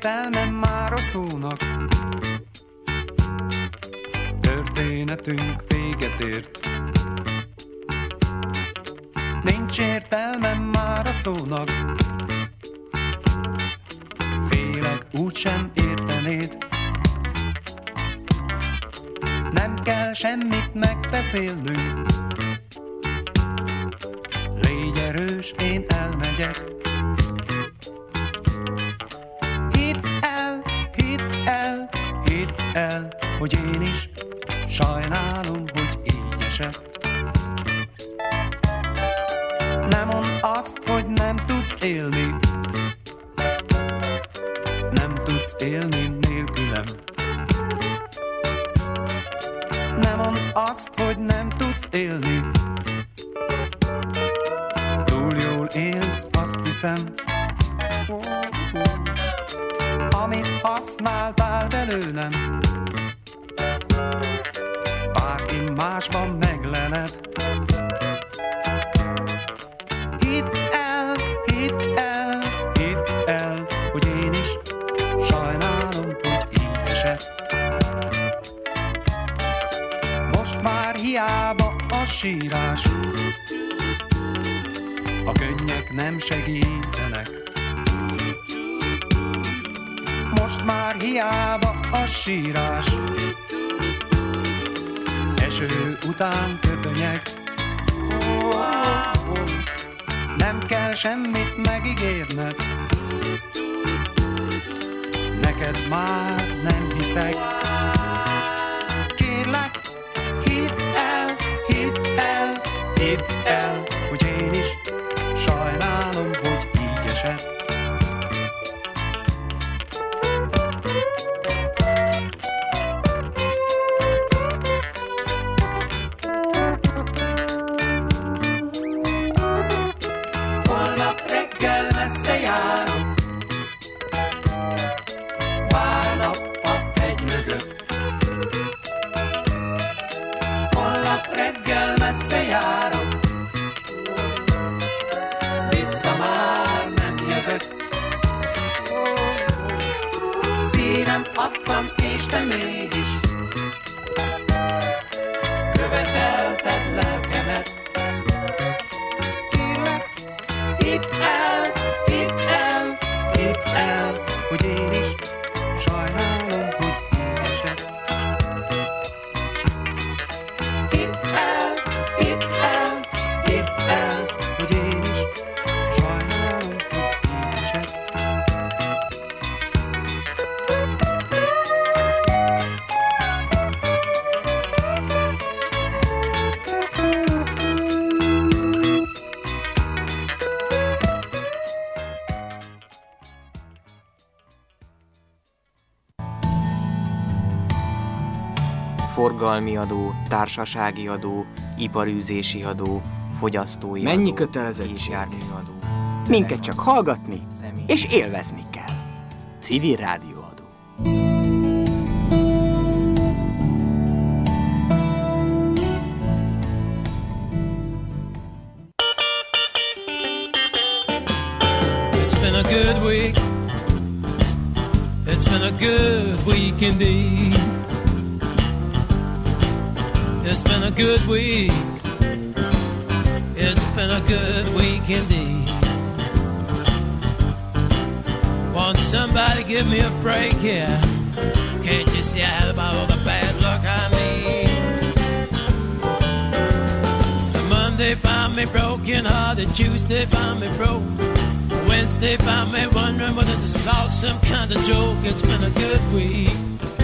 értelme már a szónak. Történetünk véget ért. Nincs értelme már a szónak. Félek, úgysem értenéd. Nem kell semmit megbeszélnünk. Légy erős, én elmegyek. Hidd el, hidd el, hidd el, hogy én is sajnálom, hogy így esett. Nem mondd azt, hogy nem tudsz élni. Nem tudsz élni nélkülem. Nem mondd azt, hogy nem tudsz élni. Túl jól élsz, azt hiszem. Amit használtál belőlem, bárki másban megleled. Hidd el, hidd el, hidd el, hogy én is sajnálom, hogy így esett. Most már hiába a sírás, a könnyek nem segítenek. Most már hiába a sírás, eső után köpönyeg. Nem kell semmit megígérned, neked már nem hiszek. Kérlek, hidd el, hidd el, hidd el, hogy én is sajnálom, hogy így esett. Forgalmi adó, társasági adó, iparűzési adó, fogyasztói adó. Mennyi kötelezettség? Járműadó. Minket csak hallgatni és élvezni kell. Civil rádióadó. It's been a good week. It's been a good week indeed. It's been a good week. It's been a good week indeed. Won't somebody give me a break here? Can't you see about all the bad luck I need? Monday found me broken hearted. Tuesday found me broke. Wednesday found me wondering whether this is all some kind of joke. It's been a good week.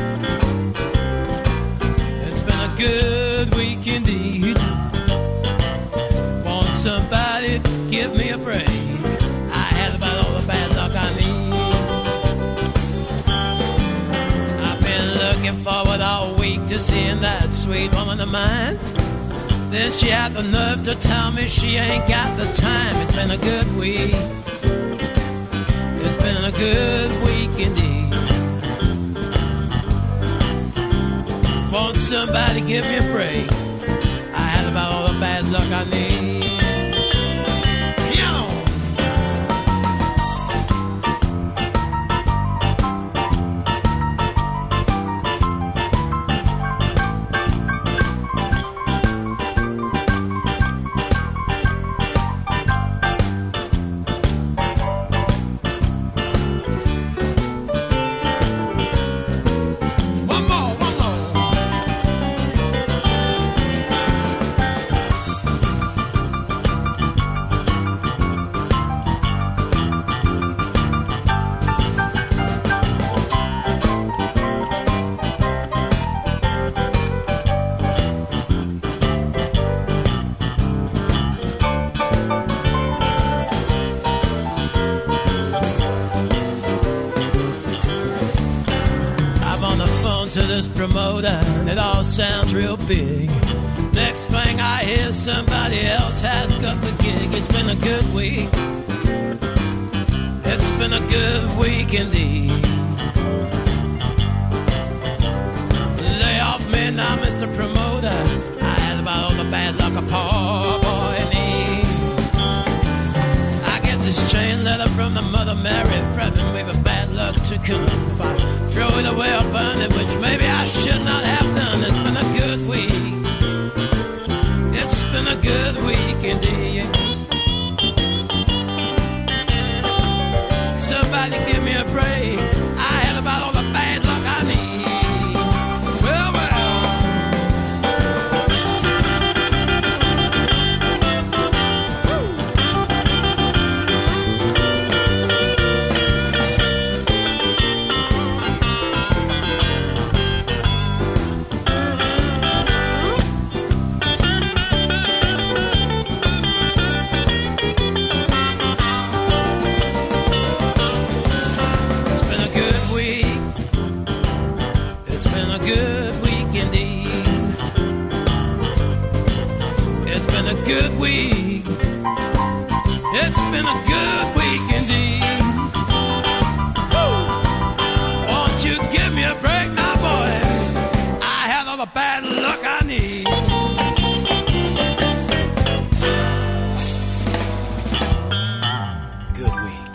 It's been a good week indeed. Won't somebody give me a break? I had about all the bad luck I need. I've been looking forward all week to seeing that sweet woman of mine. Then she had the nerve to tell me she ain't got the time. It's been a good week. It's been a good week indeed. Won't somebody give me a break? I had about all the bad luck I need. to this promoter, and it all sounds real big. Next thing I hear, somebody else has got the gig. It's been a good week. It's been a good week indeed. Lay off me now, Mr. Promoter. I had about all the bad luck a poor boy needs. I get this chain letter from the Mother Mary, threatening me with bad luck to come. If I throw it away or burn it, which maybe I should not have done. It's been a good week. It's been a good week indeed. Somebody give me a break. I had about all the bad luck I need. Well, good week. It's been a good week indeed. Woo! Won't you give me a break now, boys? I have all the bad luck I need. Good week.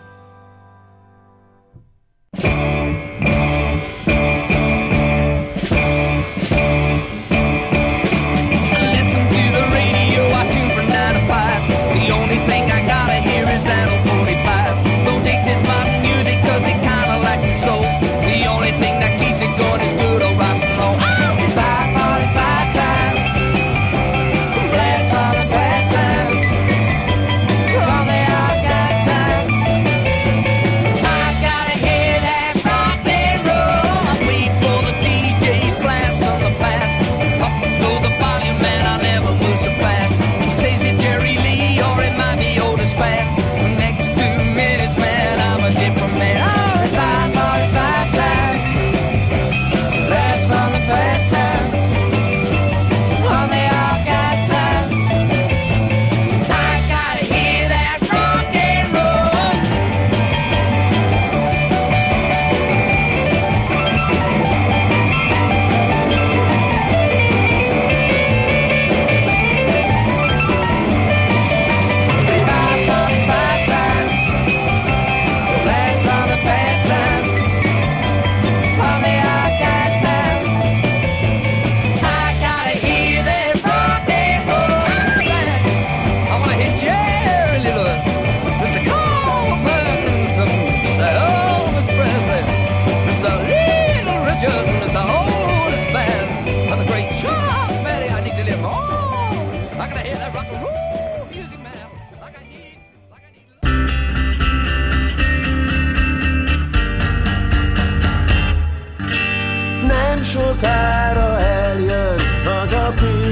Sokára eljön az a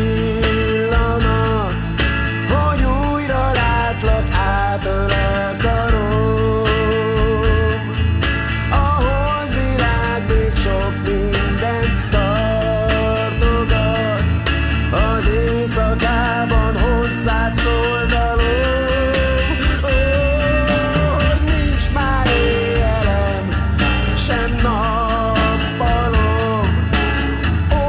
pillanat, hogy újra látlak, átölel karom. A holdvilág még sok mindent tartogat, az éjszakában hozzád szól dalom. Hogy nincs már éjjelem, sem nappalom.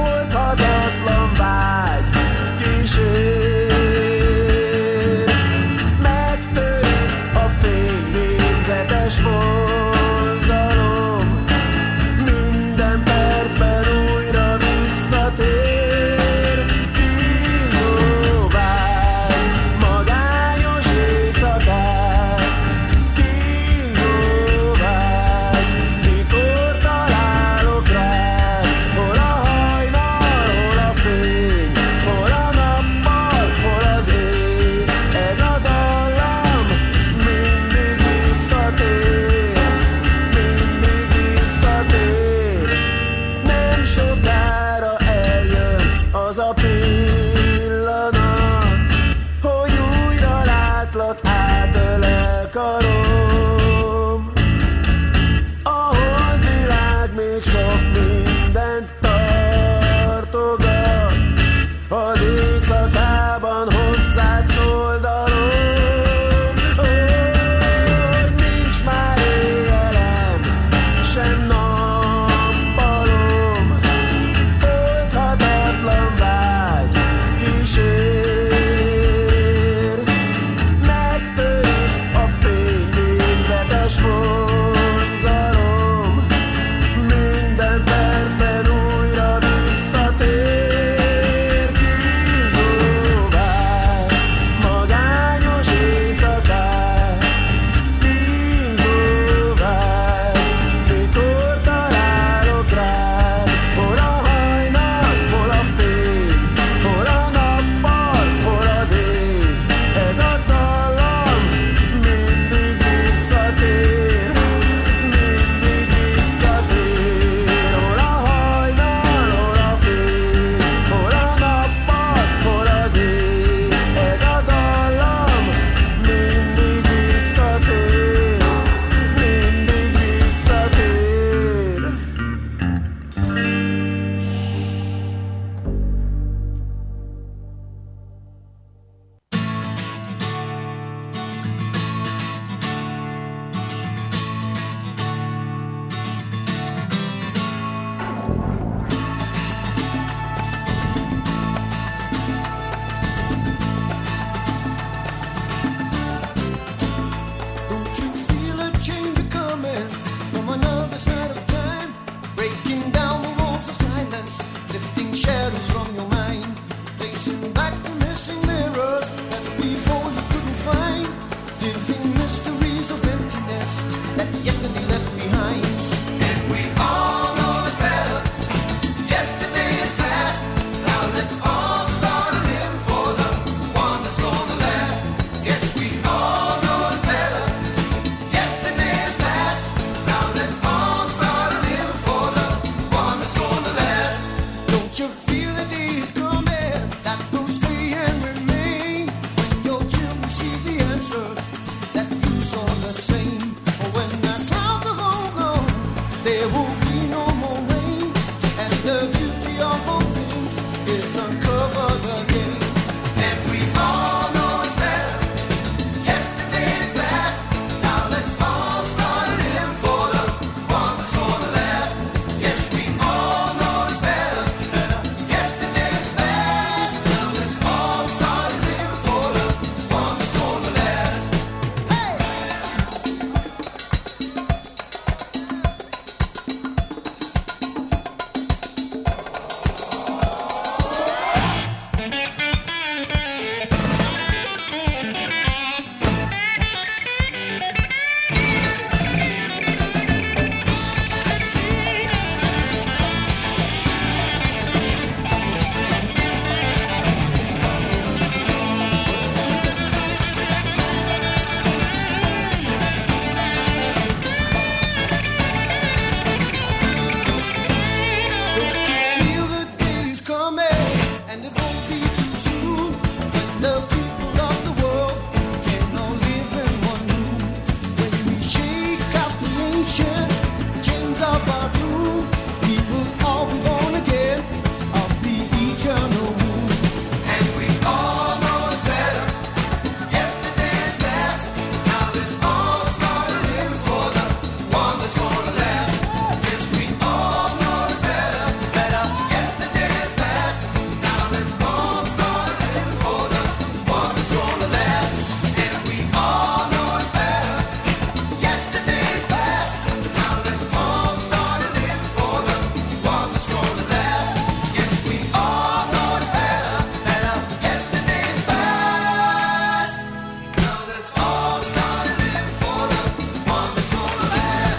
breaking down the walls of silence, lifting shadows from your mind, placing back the missing mirrors that before you couldn't find, living mysteries of emptiness that yesterday left behind. And we all know it's better. Yesterday is past. Now let's all start living for the one that's gonna last. Yes, we all know it's better. Yesterday is past. Now let's all start living for the one that's gonna last. Don't you feel the days coming that will stay and remain when your children see the answers that you saw the same? Or when the clouds are all gone, there will be no more rain, and the beauty of all things is uncovered again. And we all know it's better. Yesterday is past. Now let's all start living for the one that's gonna last. Yes, we all know it's better. Yesterday is past. Now let's all start living for the one that's gonna last. Hey! Don't you feel the days coming, and it won't be too soon, when the people of the world can all live in one room. When we shake out the ancient chains of our doom, we will all be born again of the eternal womb. And we all know it's better. Yesterday is past. Now let's all start living for the one that's gonna last. Yes, we all know it's better. Yesterday is past. Now let's all start living for the one that's gonna last. And we all know it's better. Yesterday is past. Now let's all start living for the one that's gonna last. Yes, we all know it's better. Yesterday is past. Now let's all start living for the one that's gonna last.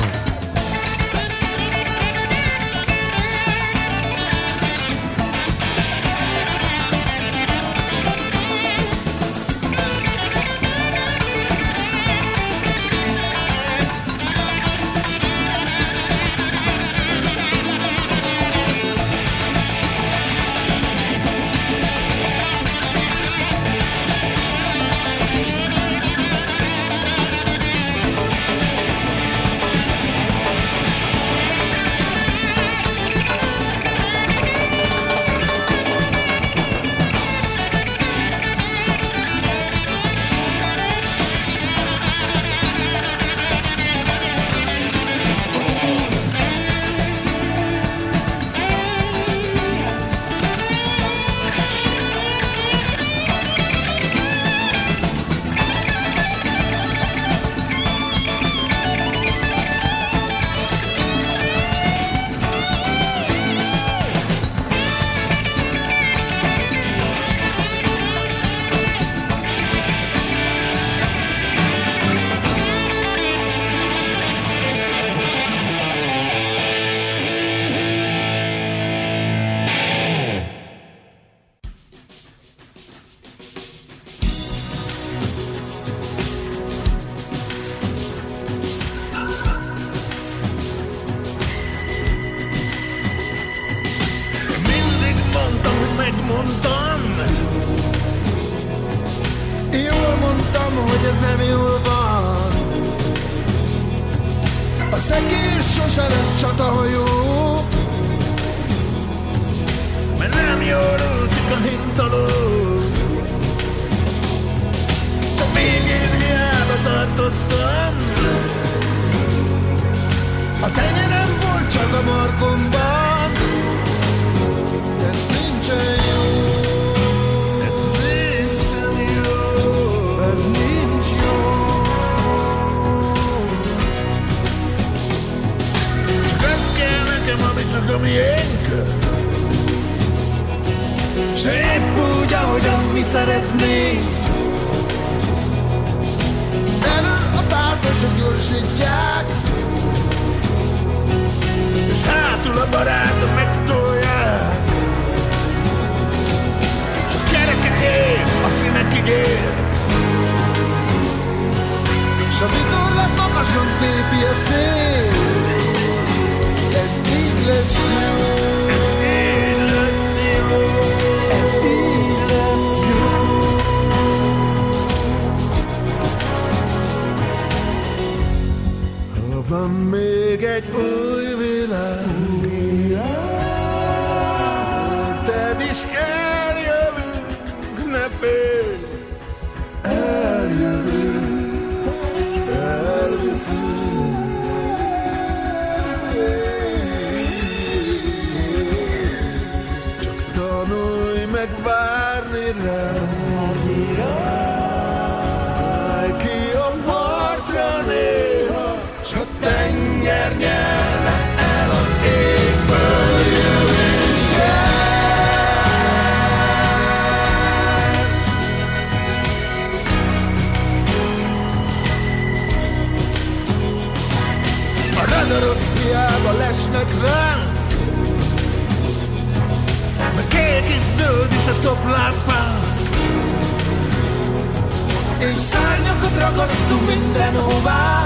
Mindig mondtam, hogy megmondtam. Jól mondtam, hogy ez nem jól van. A szekés sose lesz csatahajó, mert nem jól úszik a hintaló. Csak még én hiába tartottam. A tenyerem volt csak a markomban. Ez nincsen jó. Ez nincsen jó. Ez nincs jó. Csak az kell nekem. nekem, ami csak a miénk. S épp úgy, ahogyan mi szeretnénk. Elől a pártosok gyorsítják, és hátul a barátok megtolják. S a kereket ér, a színekig ér, s a vitorlát magasan tépi a szél. Ez így lesz jó, ez így lesz jó, ez így lesz jó. Ha van még egy új világ, érted is eljövünk, ne félj, eljövünk, s elviszünk. Csak tanulj meg várni rá, állj ki a partra néha, s a tenger nyelne el az égből, jövünk el. A radarok hiába lesnek ránk, a kék és zöld is a stoplámpánk, és szárnyakat ragasztunk mindenhová,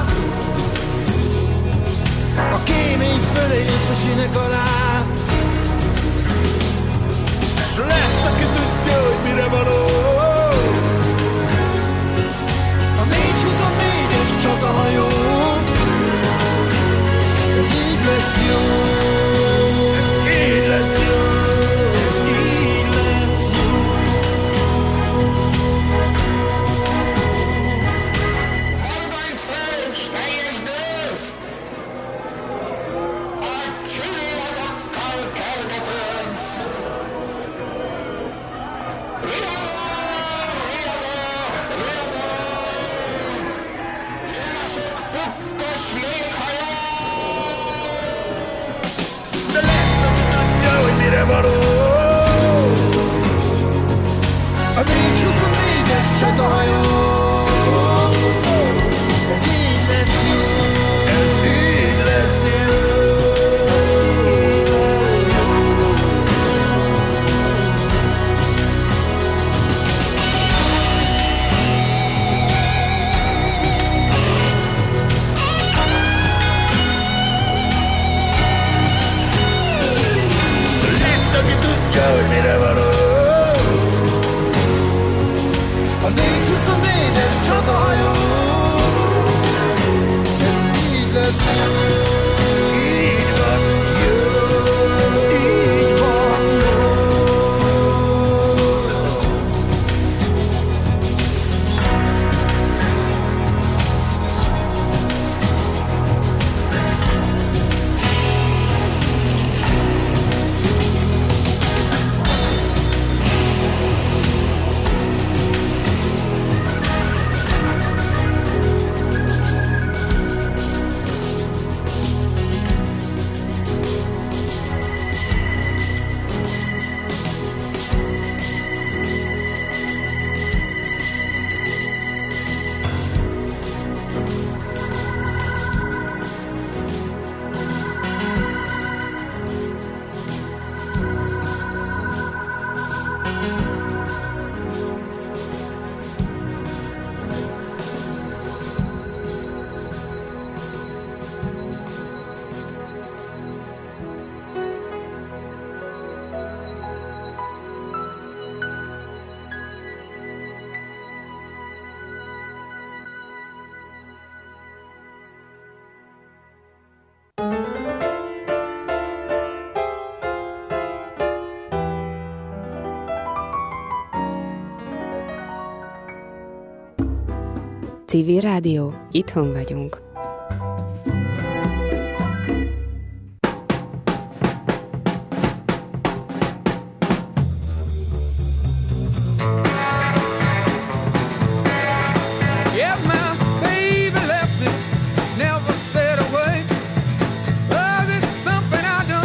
a kémény fölé és a sinek alá. S lesz, aki tudja, hogy mire való. A 424-es csatahajó, ez így lesz jó, ez így lesz jó, ez így lesz jó. Halvány föld, teljes bősz, a csillagokkal kergetőnsz. Riadó, riadó, riadó, jások pukkos léghajó. De lesz, aki tudja, hogy mire való. A 424-es csatahajó, ez így lesz jó, ez így lesz jó, ez így lesz jó. Lesz, aki tudja, hogy mire való. A 424-es csatahajó, ez így lesz jó, ez így van jó, ez így van jó. Civil Rádió, itthon vagyunk. Baby left me, never said a word. Oh, there's something I done.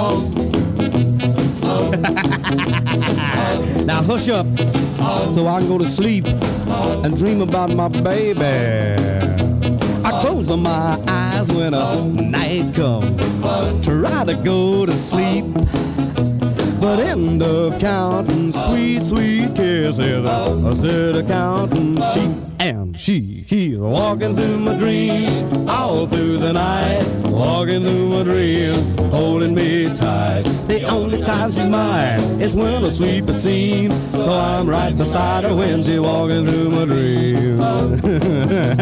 Now hush up, so I can go to sleep and dream about my baby. I close my eyes when a night comes, try to go to sleep, but end up counting sweet, sweet kisses. Instead of counting sheep, and she here walking through my dream all through the night, walking through my dream, holding me tight. The only time she's mine is when asleep it seems, so I'm right beside her when she's walking through my dream.